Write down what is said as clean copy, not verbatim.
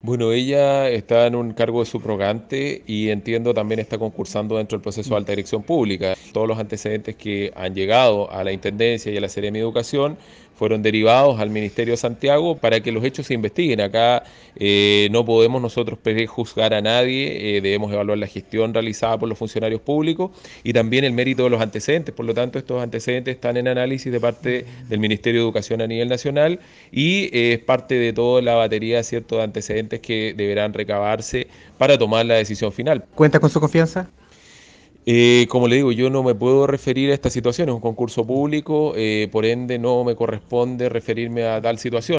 Bueno, ella está en un cargo de subrogante y entiendo también está concursando dentro del proceso de alta dirección pública. Todos los antecedentes que han llegado a la Intendencia y a la Seremi de Educación fueron derivados al Ministerio de Santiago para que los hechos se investiguen. Acá no podemos nosotros prejuzgar a nadie, debemos evaluar la gestión realizada por los funcionarios públicos y también el mérito de los antecedentes. Por lo tanto, estos antecedentes están en análisis de parte del Ministerio de Educación a nivel nacional y es parte de toda la batería, ¿cierto?, de antecedentes que deberán recabarse para tomar la decisión final. ¿Cuenta con su confianza? Como le digo, yo no me puedo referir a esta situación, es un concurso público, por ende no me corresponde referirme a tal situación.